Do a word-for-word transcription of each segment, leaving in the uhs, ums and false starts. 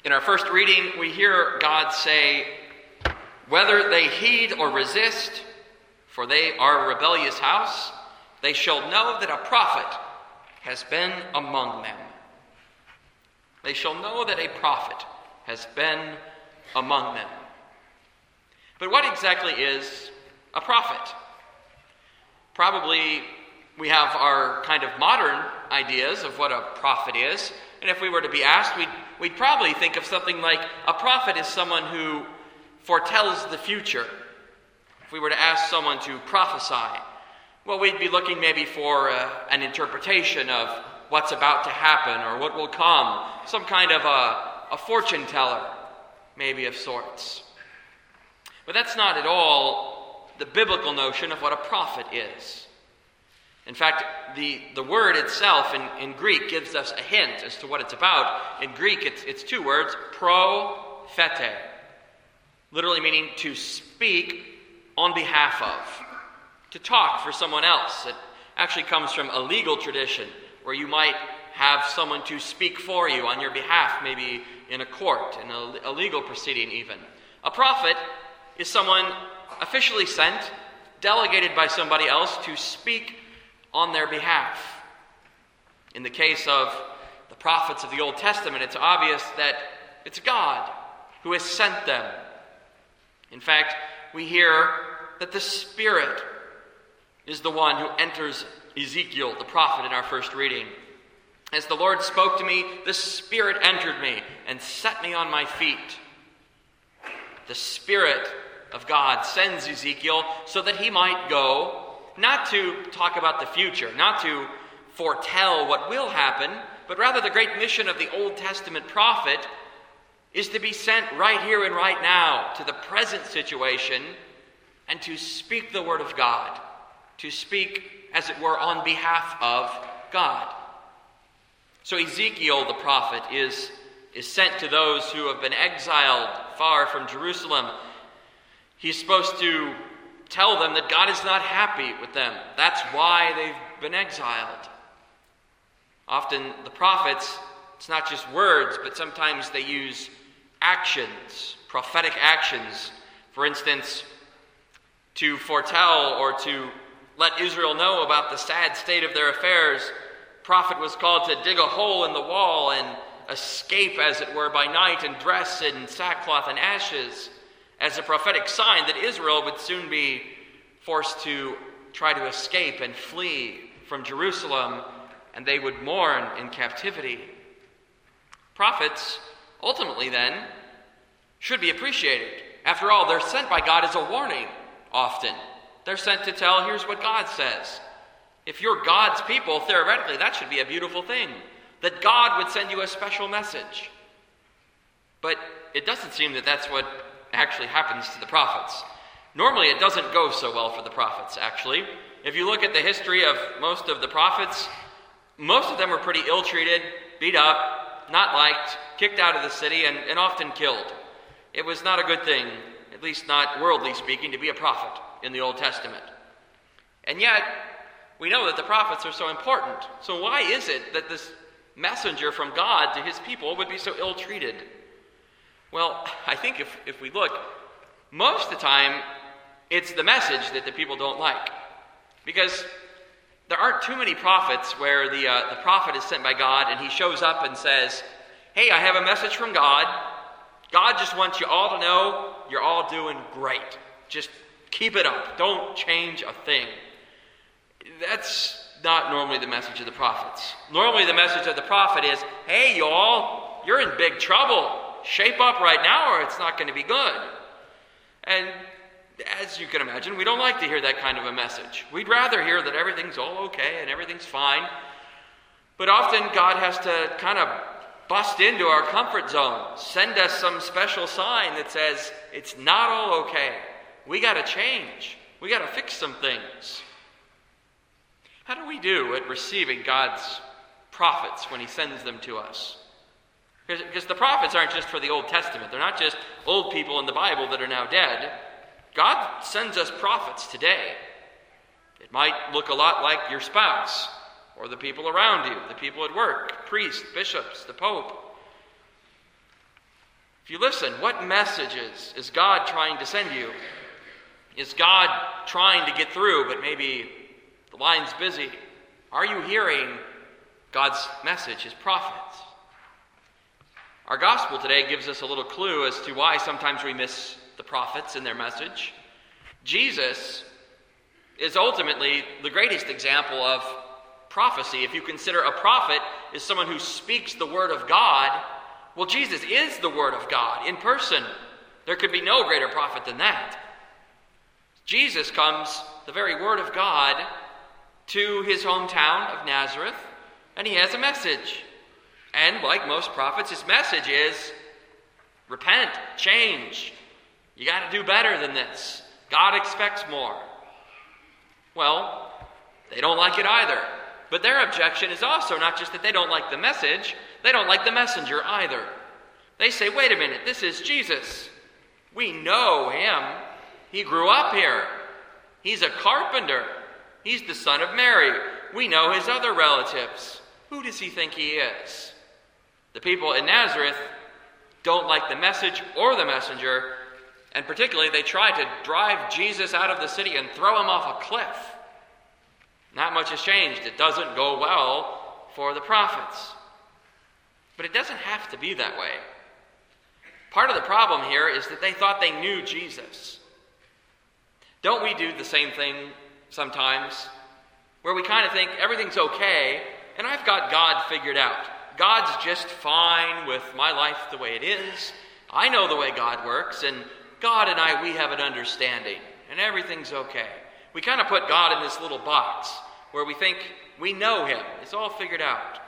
In our first reading, we hear God say, "Whether they heed or resist, for they are a rebellious house, they shall know that a prophet has been among them." They shall know that a prophet has been among them. But what exactly is a prophet? Probably we have our kind of modern ideas of what a prophet is. And if we were to be asked, we'd, we'd probably think of something like a prophet is someone who foretells the future. If we were to ask someone to prophesy, well, we'd be looking maybe for uh, an interpretation of what's about to happen or what will come, some kind of a, a fortune teller, maybe of sorts. But that's not at all the biblical notion of what a prophet is. In fact, the, the word itself in, in Greek gives us a hint as to what it's about. In Greek, it's, it's two words, prophete, literally meaning to speak on behalf of, to talk for someone else. It actually comes from a legal tradition where you might have someone to speak for you on your behalf, maybe in a court, in a, a legal proceeding even. A prophet is someone officially sent, delegated by somebody else to speak on their behalf. In the case of the prophets of the Old Testament, it's obvious that it's God who has sent them. In fact, we hear that the Spirit is the one who enters Ezekiel, the prophet, in our first reading. As the Lord spoke to me, the Spirit entered me and set me on my feet. The Spirit of God sends Ezekiel so that he might go, not to talk about the future, not to foretell what will happen, but rather the great mission of the Old Testament prophet is to be sent right here and right now to the present situation and to speak the word of God, to speak, as it were, on behalf of God. So Ezekiel, the prophet, is, is sent to those who have been exiled far from Jerusalem. He's supposed to tell them that God is not happy with them. That's why they've been exiled. Often the prophets, it's not just words, but sometimes they use actions, prophetic actions. For instance, to foretell or to let Israel know about the sad state of their affairs, the prophet was called to dig a hole in the wall and escape, as it were, by night and dress in sackcloth and ashes, as a prophetic sign that Israel would soon be forced to try to escape and flee from Jerusalem, and they would mourn in captivity. Prophets, ultimately then, should be appreciated. After all, they're sent by God as a warning, often. They're sent to tell, here's what God says. If you're God's people, theoretically, that should be a beautiful thing, that God would send you a special message. But it doesn't seem that that's what actually happens to the prophets. Normally it doesn't go so well for the prophets, actually. If you look at the history of most of the prophets, most of them were pretty ill-treated, beat up, not liked, kicked out of the city, and, and often killed. It was not a good thing, at least not worldly speaking, to be a prophet in the Old Testament. And yet, we know that the prophets are so important. So why is it that this messenger from God to his people would be so ill-treated? Well, I think if, if we look, most of the time, it's the message that the people don't like. Because there aren't too many prophets where the, uh, the prophet is sent by God and he shows up and says, hey, I have a message from God. God just wants you all to know you're all doing great. Just keep it up. Don't change a thing. That's not normally the message of the prophets. Normally the message of the prophet is, hey, y'all, you're in big trouble. Shape up right now or it's not going to be good. And as you can imagine, we don't like to hear that kind of a message. We'd rather hear that everything's all okay and everything's fine. But often God has to kind of bust into our comfort zone, send us some special sign that says it's not all okay. We got to change. We got to fix some things. How do we do at receiving God's prophets when he sends them to us? Because the prophets aren't just for the Old Testament. They're not just old people in the Bible that are now dead. God sends us prophets today. It might look a lot like your spouse or the people around you, the people at work, priests, bishops, the Pope. If you listen, what messages is God trying to send you? Is God trying to get through, but maybe the line's busy? Are you hearing God's message, his prophets? Our gospel today gives us a little clue as to why sometimes we miss the prophets in their message. Jesus is ultimately the greatest example of prophecy. If you consider a prophet is someone who speaks the word of God, well, Jesus is the word of God in person. There could be no greater prophet than that. Jesus comes, the very word of God, to his hometown of Nazareth, and he has a message. And like most prophets, his message is, repent, change. You got to do better than this. God expects more. Well, they don't like it either. But their objection is also not just that they don't like the message, they don't like the messenger either. They say, wait a minute, this is Jesus. We know him. He grew up here. He's a carpenter. He's the son of Mary. We know his other relatives. Who does he think he is? The people in Nazareth don't like the message or the messenger, and particularly they try to drive Jesus out of the city and throw him off a cliff. Not much has changed. It doesn't go well for the prophets. But it doesn't have to be that way. Part of the problem here is that they thought they knew Jesus. Don't we do the same thing sometimes? Where we kind of think everything's okay, and I've got God figured out. God's just fine with my life the way it is. I know the way God works, and God and I, we have an understanding, and everything's okay. We kind of put God in this little box where we think we know him. It's all figured out.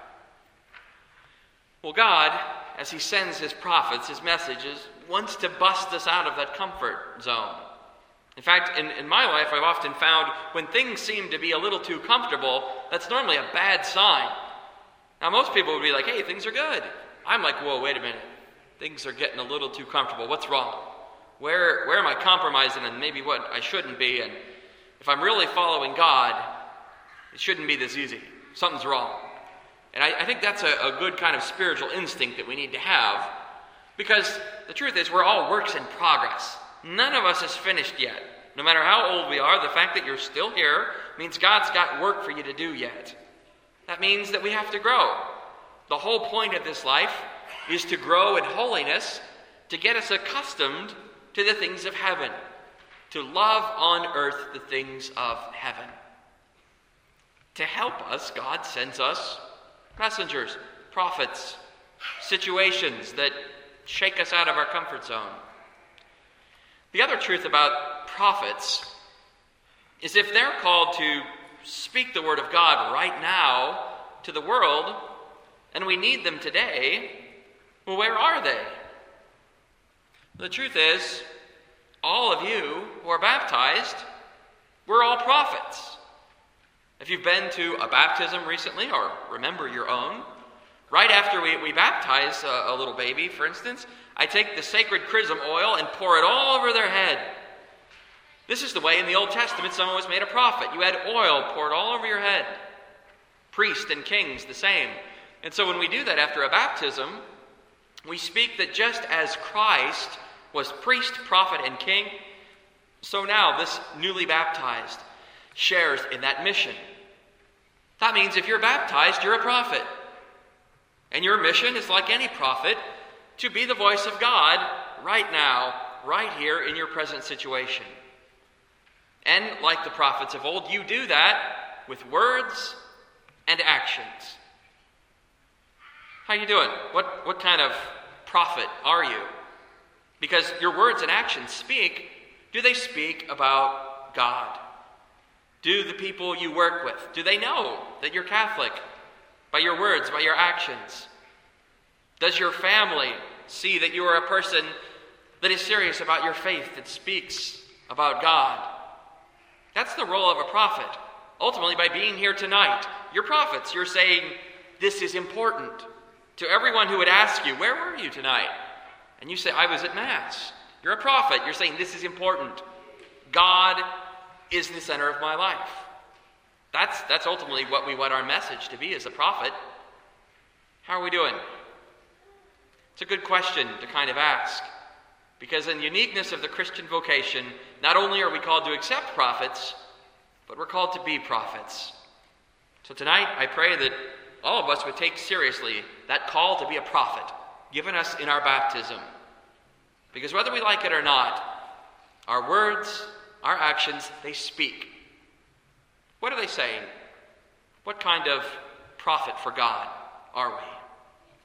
Well, God, as he sends his prophets, his messages, wants to bust us out of that comfort zone. In fact, in, in my life, I've often found when things seem to be a little too comfortable, that's normally a bad sign. Now, most people would be like, hey, things are good. I'm like, whoa, wait a minute. Things are getting a little too comfortable. What's wrong? Where, where am I compromising and maybe what I shouldn't be? And if I'm really following God, it shouldn't be this easy. Something's wrong. And I, I think that's a, a good kind of spiritual instinct that we need to have, because the truth is we're all works in progress. None of us is finished yet. No matter how old we are, the fact that you're still here means God's got work for you to do yet. That means that we have to grow. The whole point of this life is to grow in holiness, to get us accustomed to the things of heaven, to love on earth the things of heaven. To help us, God sends us messengers, prophets, situations that shake us out of our comfort zone. The other truth about prophets is if they're called to speak the word of God right now to the world, and we need them today, well, where are they? The truth is, all of you who are baptized, we're all prophets. If you've been to a baptism recently, or remember your own, right after we, we baptize a, a little baby, for instance, I take the sacred chrism oil and pour it all over their head. This is the way in the Old Testament someone was made a prophet. You had oil poured all over your head. Priests and kings, the same. And so when we do that after a baptism, we speak that just as Christ was priest, prophet, and king, so now this newly baptized shares in that mission. That means if you're baptized, you're a prophet. And your mission is like any prophet, to be the voice of God right now, right here in your present situation. And like the prophets of old, you do that with words and actions. How you doing? What, what kind of prophet are you? Because your words and actions speak, do they speak about God? Do the people you work with, do they know that you're Catholic by your words, by your actions? Does your family see that you are a person that is serious about your faith, that speaks about God? That's the role of a prophet. Ultimately, by being here tonight, you're prophets. You're saying, this is important. To everyone who would ask you, where were you tonight? And you say, I was at Mass. You're a prophet. You're saying, this is important. God is the center of my life. That's, that's ultimately what we want our message to be as a prophet. How are we doing? It's a good question to kind of ask, because in the uniqueness of the Christian vocation, not only are we called to accept prophets, but we're called to be prophets. So tonight, I pray that all of us would take seriously that call to be a prophet given us in our baptism. Because whether we like it or not, our words, our actions, they speak. What are they saying? What kind of prophet for God are we?